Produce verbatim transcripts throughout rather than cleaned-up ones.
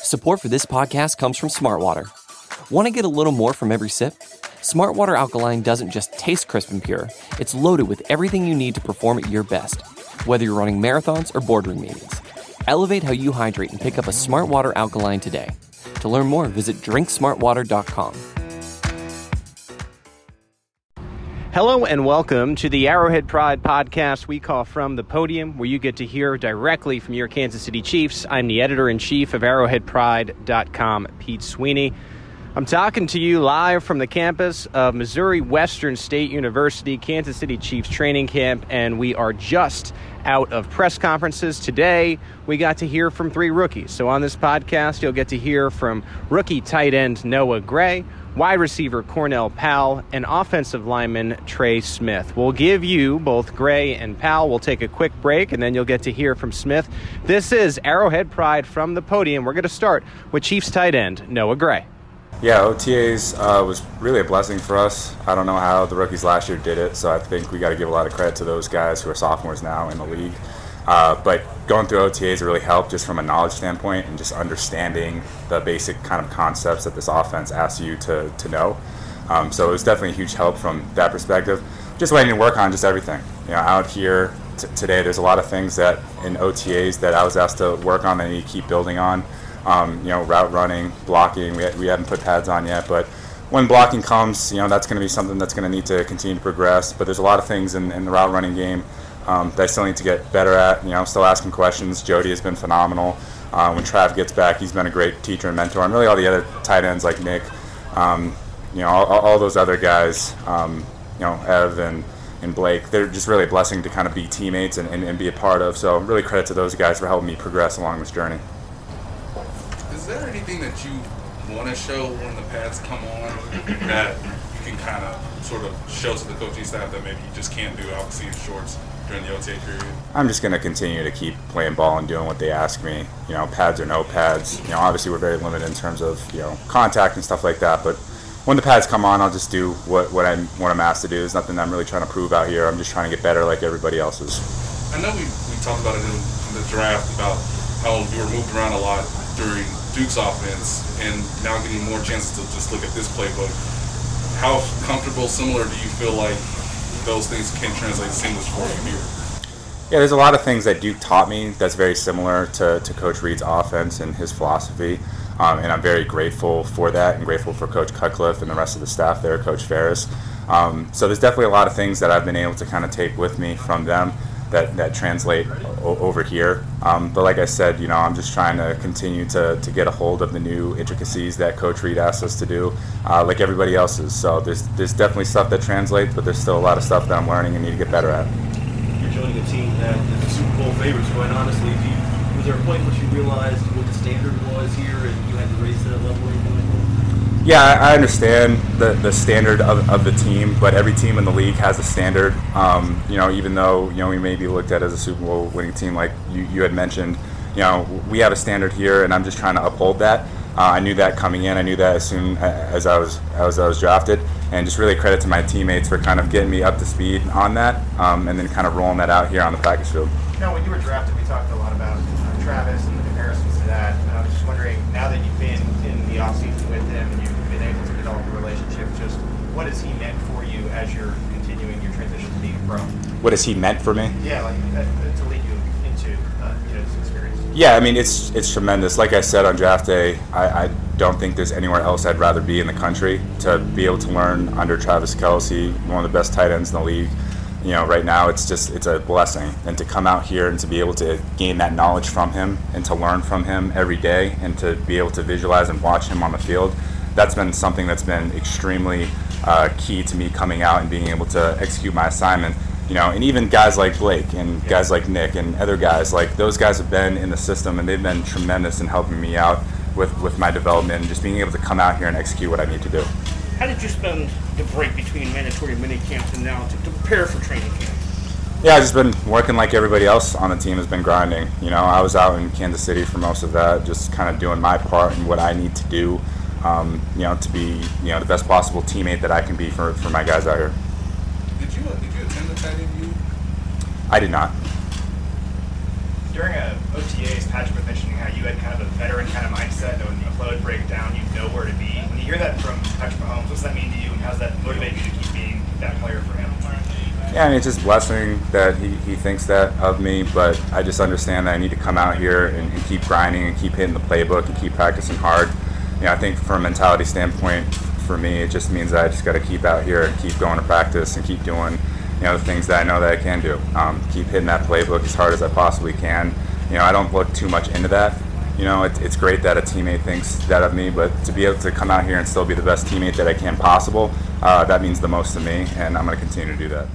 Support for this podcast comes from Smartwater. Want to get a little more from every sip? Smartwater Alkaline doesn't just taste crisp and pure, it's loaded with everything you need to perform at your best, whether you're running marathons or boardroom meetings. Elevate how you hydrate and pick up a Smartwater Alkaline today. To learn more, visit drink smartwater dot com. Hello and welcome to the Arrowhead Pride podcast we call From the Podium, where you get to hear directly from your Kansas City Chiefs. I'm the editor-in-chief of arrowhead pride dot com, Pete Sweeney. I'm talking to you live from the campus of Missouri Western State University, Kansas City Chiefs training camp, and we are just out of press conferences. Today, we got to hear from three rookies. So on this podcast, you'll get to hear from rookie tight end Noah Gray, wide receiver Cornell Powell, and offensive lineman Trey Smith. We'll give you both Gray and Powell. We'll take a quick break, and then you'll get to hear from Smith. This is Arrowhead Pride from the Podium. We're going to start with Chiefs tight end Noah Gray. Yeah, O T As uh, was really a blessing for us. I don't know how the rookies last year did it, so I think we got to give a lot of credit to those guys who are sophomores now in the league. Uh, but going through O T As really helped just from a knowledge standpoint and just understanding the basic kind of concepts that this offense asks you to, to know. Um, so it was definitely a huge help from that perspective. Just waiting to work on just everything. You know, out here t- today, there's a lot of things that in O T As that I was asked to work on that I need to keep building on. Um, you know, route running, blocking. We we haven't put pads on yet, but when blocking comes, you know, that's going to be something that's going to need to continue to progress. But there's a lot of things in, in the route running game um, that I still need to get better at. You know, still asking questions. Jody has been phenomenal. Uh, when Trav gets back, he's been a great teacher and mentor. And really all the other tight ends like Nick, um, you know, all, all those other guys, um, you know, Ev and, and Blake, they're just really a blessing to kind of be teammates and, and, and be a part of. So really credit to those guys for helping me progress along this journey. Is there anything that you want to show when the pads come on that you can kind of sort of show to the coaching staff that maybe you just can't do, obviously, in shorts during the O T A period? I'm just going to continue to keep playing ball and doing what they ask me. You know, pads or no pads. You know, obviously we're very limited in terms of, you know, contact and stuff like that. But when the pads come on, I'll just do what, what, I'm, what I'm asked to do. There's nothing I'm really trying to prove out here. I'm just trying to get better like everybody else is. I know we, we talked about it in, in the draft about how you were moved around a lot during Duke's offense, and now getting more chances to just look at this playbook. How comfortable, similar do you feel like those things can translate seamless for you here? Yeah, there's a lot of things that Duke taught me that's very similar to, to Coach Reed's offense and his philosophy, um, and I'm very grateful for that and grateful for Coach Cutcliffe and the rest of the staff there, Coach Ferris. Um, so there's definitely a lot of things that I've been able to kind of take with me from them that, that translate o- over here. Um, but like I said, you know, I'm just trying to continue to, to get a hold of the new intricacies that Coach Reed asked us to do, uh, like everybody else is. So there's there's definitely stuff that translates, but there's still a lot of stuff that I'm learning and need to get better at. You're joining a team that is the Super Bowl favorites, quite honestly. Do you, was there a point when you realized what the standard was here and you had to raise that level or anything like that? Yeah, I understand the, the standard of, of the team, but every team in the league has a standard. Um, you know, even though, you know, we may be looked at as a Super Bowl winning team like you, you had mentioned, you know, we have a standard here, and I'm just trying to uphold that. Uh, I knew that coming in. I knew that as soon as I was as I was drafted, and just really credit to my teammates for kind of getting me up to speed on that, um, and then kind of rolling that out here on the practice field. Now, when you were drafted, we talked a lot about uh, Travis and the comparisons to that. And I was just wondering, now that you've been in the offseason with him and you've been able to develop a relationship, just what has he meant for you as you're continuing your transition to being a pro? What has he meant for me? Yeah, like uh, to lead you into uh, you know, this experience. Yeah, I mean, it's it's tremendous. Like I said on draft day, I, I don't think there's anywhere else I'd rather be in the country to be able to learn under Travis Kelce, one of the best tight ends in the league. You know, right now it's just it's a blessing, and to come out here and to be able to gain that knowledge from him and to learn from him every day and to be able to visualize and watch him on the field, that's been something that's been extremely uh, key to me coming out and being able to execute my assignment. You know, and even guys like Blake and guys like Nick and other guys, like those guys have been in the system and they've been tremendous in helping me out with, with my development and just being able to come out here and execute what I need to do. How did you spend the break between mandatory mini camps and now to, to prepare for training camp? Yeah, I've just been working like everybody else on the team has been grinding. You know, I was out in Kansas City for most of that, just kind of doing my part and what I need to do, um, you know, to be, you know, the best possible teammate that I can be for, for my guys out here. Did you, uh, did you attend the tight end U? I did not. During a O T As, Patrick was mentioning how you had kind of a veteran kind of mindset that when the play would break down, you'd know where to be. When you hear that from Patrick Mahomes, what's that mean to you, and how does that motivate you to keep being that player for him? Yeah, I mean, it's just a blessing that he, he thinks that of me, but I just understand that I need to come out here and, and keep grinding and keep hitting the playbook and keep practicing hard. You know, I think from a mentality standpoint, for me, it just means that I just got to keep out here and keep going to practice and keep doing, you know, the things that I know that I can do. Um, keep hitting that playbook as hard as I possibly can. You know, I don't look too much into that. You know, it, it's great that a teammate thinks that of me, but to be able to come out here and still be the best teammate that I can possible, uh, that means the most to me, and I'm going to continue to do that.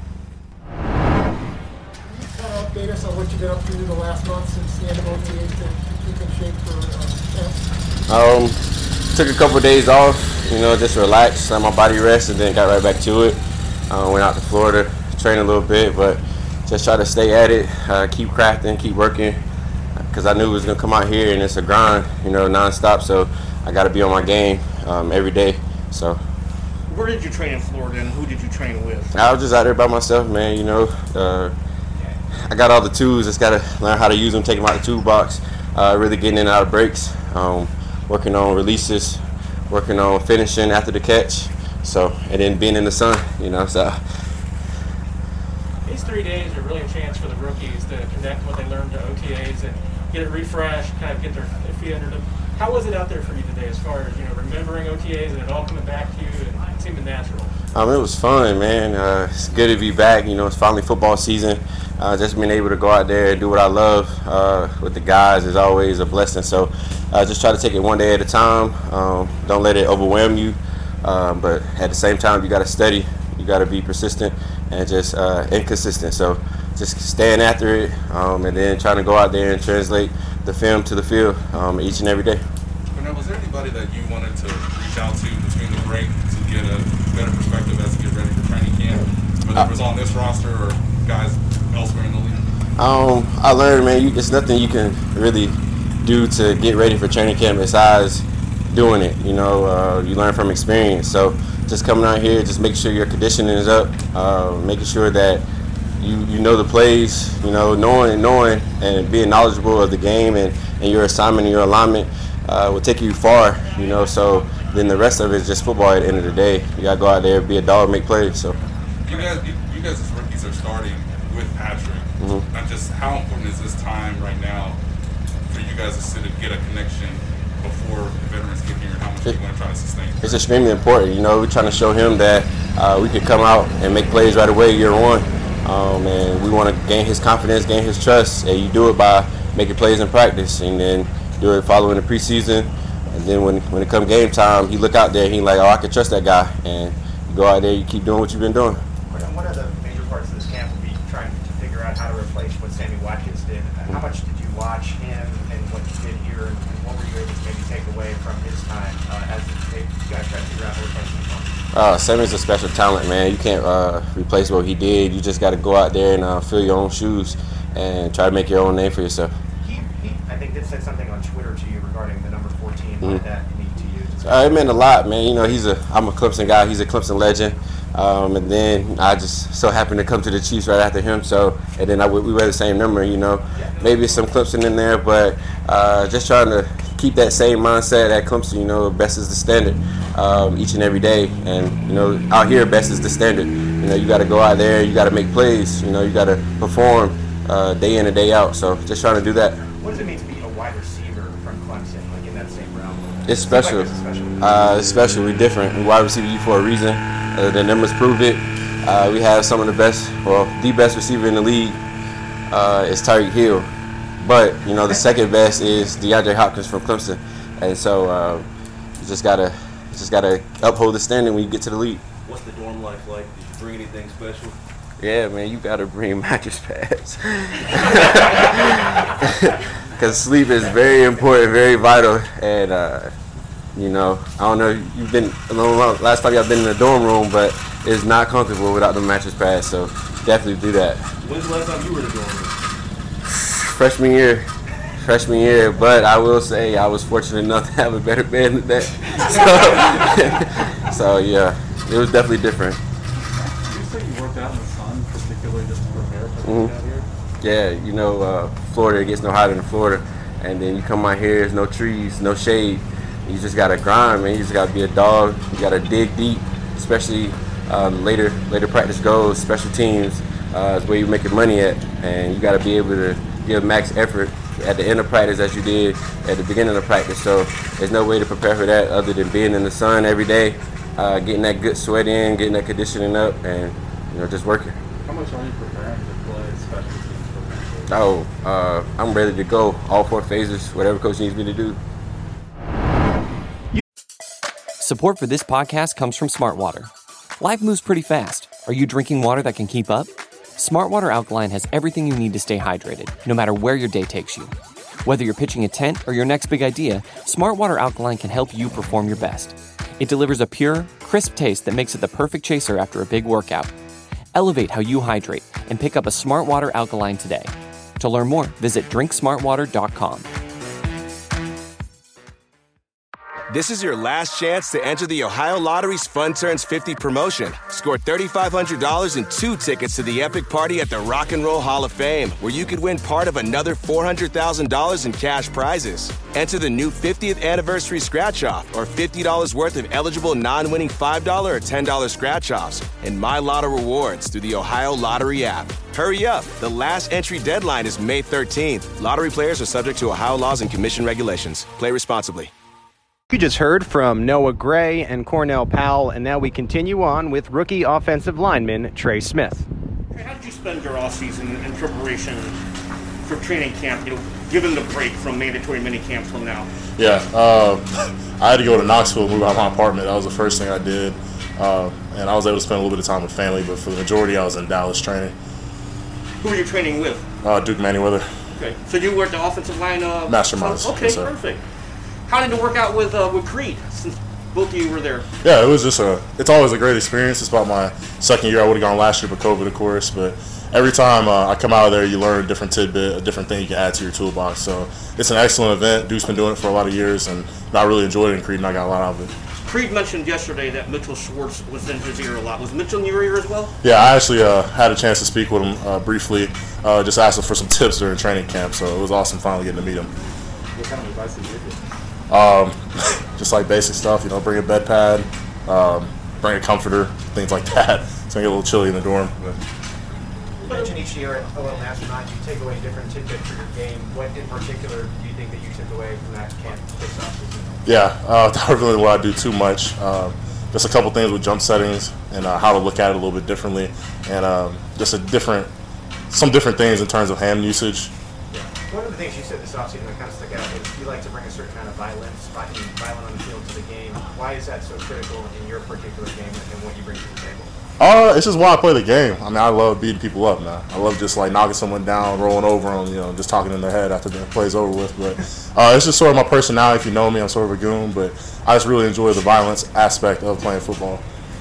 Update us on what you've been up to the last month since the end of O T A to keep in shape for uh, camp? Um, took a couple of days off, you know, just relaxed, let my body rest, and then got right back to it. Uh, went out to Florida, trained a little bit, but just try to stay at it, uh, keep crafting, keep working, because I knew it was going to come out here, and it's a grind, you know, nonstop, so I got to be on my game um, every day. So. Where did you train in Florida, and who did you train with? I was just out there by myself, man, you know. Uh, I got all the tools, just got to learn how to use them, take them out of the toolbox, uh, really getting in and out of breaks, um, working on releases, working on finishing after the catch, so, and then being in the sun, you know, so. These three days are really a chance for the rookies to connect what they learned to O T As and get it refreshed, kind of get their, their feet under them. How was it out there for you today as far as, you know, remembering O T As and it all coming back to you and seeming natural? Um, it was fun, man. Uh, it's good to be back. You know, it's finally football season. Uh, just being able to go out there and do what I love uh, with the guys is always a blessing. So uh, just try to take it one day at a time. Um, don't let it overwhelm you. Um, but at the same time, you got to study. You got to be persistent and just uh, inconsistent. So just staying after it um, and then trying to go out there and translate the film to the field um, each and every day. Now, was there anybody that you wanted to reach out to between the break to get a better perspective as you get ready for training camp, whether it was on this roster or guys elsewhere in the league? Um, I learned, man, you, it's nothing you can really do to get ready for training camp besides doing it. You know, uh, you learn from experience. So just coming out here, just making sure your conditioning is up, uh, making sure that you, you know the plays, you know, knowing knowing and being knowledgeable of the game and, and your assignment and your alignment uh, will take you far, you know. So then the rest of it is just football at the end of the day. You got to go out there, be a dog, make plays. So you guys, you, you guys as rookies are starting with Patrick. Mm-hmm. Not just how important is this time right now for you guys to sit and get a connection before the veterans get here, and how much it, you want to try to sustain? It's extremely important. You know, we're trying to show him that uh, we can come out and make plays right away year one. Um, and we want to gain his confidence, gain his trust, and you do it by making plays in practice, and then do it following the preseason. And then when when it comes game time, he look out there, he like, oh, I can trust that guy, and you go out there, you keep doing what you've been doing. One of the major parts of this camp will be trying to figure out how to replace what Sammy Watkins did. How much did you watch him and what he did here, and what were you able to maybe take away from his time uh, as you guys try to figure out how to replace him? Uh, Sammy's a special talent, man. You can't uh, replace what he did. You just got to go out there and uh, fill your own shoes and try to make your own name for yourself. He, he I think, did say something on Twitter to you regarding the number fourteen. Mm-hmm. What did that mean to you? Uh, it meant a lot, man. You know, he's a I'm a Clemson guy. He's a Clemson legend. Um, and then I just so happened to come to the Chiefs right after him. So, and then I, we wear the same number, you know. Maybe some Clemson in there, but uh, just trying to keep that same mindset at Clemson, you know, best is the standard um, each and every day. And, you know, out here, best is the standard. You know, you got to go out there, you got to make plays, you know, you got to perform uh, day in and day out. So just trying to do that. What does it mean to be a wide receiver from Clemson, like in that same realm? It's special. Like it's special. Uh, it's special. We're different. We wide receiver you for a reason. Uh, the numbers prove it. Uh, we have some of the best, well, the best receiver in the league uh, is Tyreek Hill. But, you know, the second best is DeAndre Hopkins from Clemson. And so uh, you just got to just gotta uphold the standing when you get to the league. What's the dorm life like? Did you bring anything special? Yeah, man, you got to bring mattress pads. Because sleep is very important, very vital. And, uh, you know, I don't know, you've been, last time I've been in the dorm room, but it's not comfortable without the mattress pads. So definitely do that. When's the last time you were in the dorm room? Freshman year, freshman year, but I will say I was fortunate enough to have a better bed than that. So, so yeah, it was definitely different. You say you worked out in the sun, particularly just to prepare for mm-hmm. out here? Yeah, you know, uh, Florida, it gets no hotter than Florida. And then you come out here, there's no trees, no shade. You just got to grind, man. You just got to be a dog. You got to dig deep, especially um, later later practice goals, special teams uh, is where you're making money at. And you got to be able to give max effort at the end of practice as you did at the beginning of practice. So there's no way to prepare for that other than being in the sun every day, uh, getting that good sweat in, getting that conditioning up, and you know, just working. How much are you preparing to play special teams? Oh, uh, I'm ready to go. All four phases, whatever coach needs me to do. Support for this podcast comes from Smart Water. Life moves pretty fast. Are you drinking water that can keep up? Smart Water Alkaline has everything you need to stay hydrated, no matter where your day takes you. Whether you're pitching a tent or your next big idea, Smart Water Alkaline can help you perform your best. It delivers a pure, crisp taste that makes it the perfect chaser after a big workout. Elevate how you hydrate and pick up a Smart Water Alkaline today. To learn more, visit drink smart water dot com. This is your last chance to enter the Ohio Lottery's Fun Turns fifty promotion. Score three thousand five hundred dollars and two tickets to the epic party at the Rock and Roll Hall of Fame, where you could win part of another four hundred thousand dollars in cash prizes. Enter the new fiftieth anniversary scratch-off or fifty dollars worth of eligible non-winning five dollars or ten dollars scratch-offs and My Lotto rewards through the Ohio Lottery app. Hurry up. The last entry deadline is May thirteenth. Lottery players are subject to Ohio laws and commission regulations. Play responsibly. You just heard from Noah Gray and Cornell Powell, and now we continue on with rookie offensive lineman Trey Smith. Hey, how did you spend your offseason in preparation for training camp, you know, given the break from mandatory minicamp till now? Yeah, uh, I had to go to Knoxville, move out of my apartment. That was the first thing I did, uh, and I was able to spend a little bit of time with family, but for the majority, I was in Dallas training. Who were you training with? Uh, Duke Manyweather. Okay, so you were at the offensive line? Uh, Masterminds. Okay, yes, perfect. How did it work out with uh, with Creed, since both of you were there? Yeah, it was just a, it's always a great experience. It's about my second year. I would have gone last year, but COVID, of course. But every time uh, I come out of there, you learn a different tidbit, a different thing you can add to your toolbox. So it's an excellent event. Duke's been doing it for a lot of years, and I really enjoyed it in Creed, and I got a lot out of it. Creed mentioned yesterday that Mitchell Schwartz was in his ear a lot. Was Mitchell in your ear as well? Yeah, I actually uh, had a chance to speak with him uh, briefly, uh, just asked him for some tips during training camp, so it was awesome finally getting to meet him. What kind of advice did you give? Um, just like basic stuff, you know, bring a bed pad, um, bring a comforter, things like that. It's going to get a little chilly in the dorm. But. You mentioned each year at O L Mastermind you take away different tidbits for your game. What in particular do you think that you took away from that camp this offseason? Yeah, uh, not really what I do too much. Um, just a couple things with jump settings and uh, how to look at it a little bit differently, and um, just a different, some different things in terms of hand usage. One of the things you said this offseason that kind of stuck out is you like to bring a certain kind of violence, violent on the field to the game. Why is that so critical in your particular game and what you bring to the table? Uh, it's just why I play the game. I mean, I love beating people up, man. I love just like knocking someone down, rolling over them, you know, just talking in their head after the play's over with. But uh, it's just sort of my personality. If you know me, I'm sort of a goon, but I just really enjoy the violence aspect of playing football.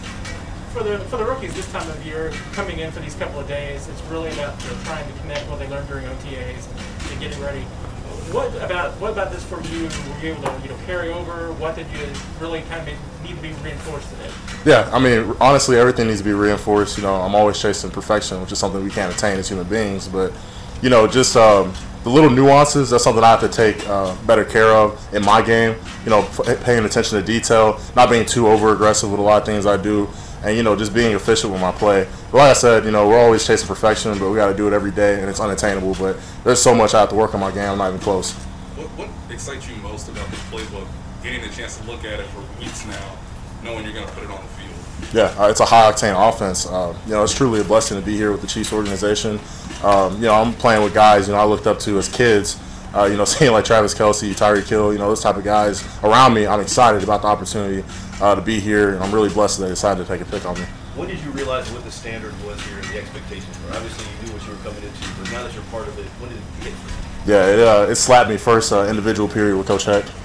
For the for the rookies this time of year, coming in for these couple of days, it's really about you know, trying to connect what they learned during O T As and, and getting ready. What about what about this for you? Were you able to you know carry over? What did you really kind of need to be reinforced today? Yeah, I mean, honestly, everything needs to be reinforced. You know, I'm always chasing perfection, which is something we can't attain as human beings. But you know, just um, the little nuances, that's something I have to take uh, better care of in my game. You know, f- paying attention to detail, not being too over aggressive with a lot of things I do. And, you know, just being efficient with my play. But like I said, you know, we're always chasing perfection, but we got to do it every day, and it's unattainable. But there's so much I have to work on my game. I'm not even close. What, what excites you most about this playbook, getting a chance to look at it for weeks now, knowing you're going to put it on the field? Yeah, uh, it's a high-octane offense. Uh, you know, it's truly a blessing to be here with the Chiefs organization. Um, you know, I'm playing with guys, you know, I looked up to as kids. Uh, you know, seeing like Travis Kelce, Tyreek Hill, you know, those type of guys around me, I'm excited about the opportunity uh, to be here, and I'm really blessed that they decided to take a pick on me. When did you realize what the standard was here and the expectations were? Obviously, you knew what you were coming into, but now that you're part of it, when did it hit for you? Yeah, it, uh, it slapped me first uh, individual period with Coach Heck.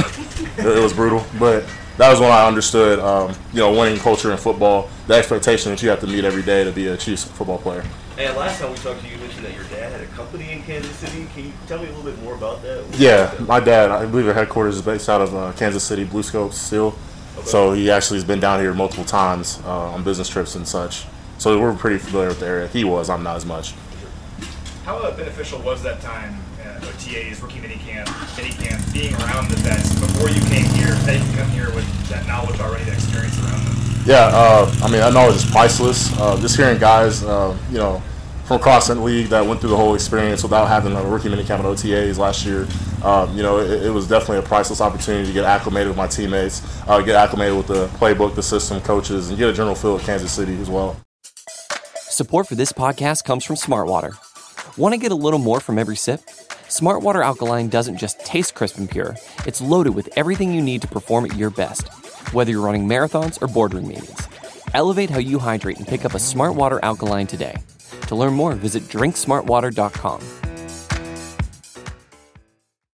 it, it was brutal, but that was when I understood, um, you know, winning culture in football, the expectation that you have to meet every day to be a Chiefs football player. And last time we talked to you, you mentioned that your dad had a company in Kansas City. Can you tell me a little bit more about that? What yeah, my dad, I believe their headquarters is based out of uh, Kansas City, Blue Scope still. Okay. So he actually has been down here multiple times uh, on business trips and such. So we're pretty familiar with the area. He was, I'm not as much. How uh, beneficial was that time, uh, O T As, rookie minicamp, minicamp, being around the vets before you came here? Now you can come here with that knowledge already, that experience around them. Yeah, uh, I mean, that knowledge is priceless. Uh, just hearing guys, uh, you know, from across the league that went through the whole experience without having a rookie minicamp and O T As last year, um, you know, it, it was definitely a priceless opportunity to get acclimated with my teammates, uh, get acclimated with the playbook, the system, coaches, and get a general feel of Kansas City as well. Support for this podcast comes from Smartwater. Want to get a little more from every sip? Smartwater Alkaline doesn't just taste crisp and pure, it's loaded with everything you need to perform at your best, whether you're running marathons or boardroom meetings. Elevate how you hydrate and pick up a Smartwater Alkaline today. To learn more, visit drink smart water dot com.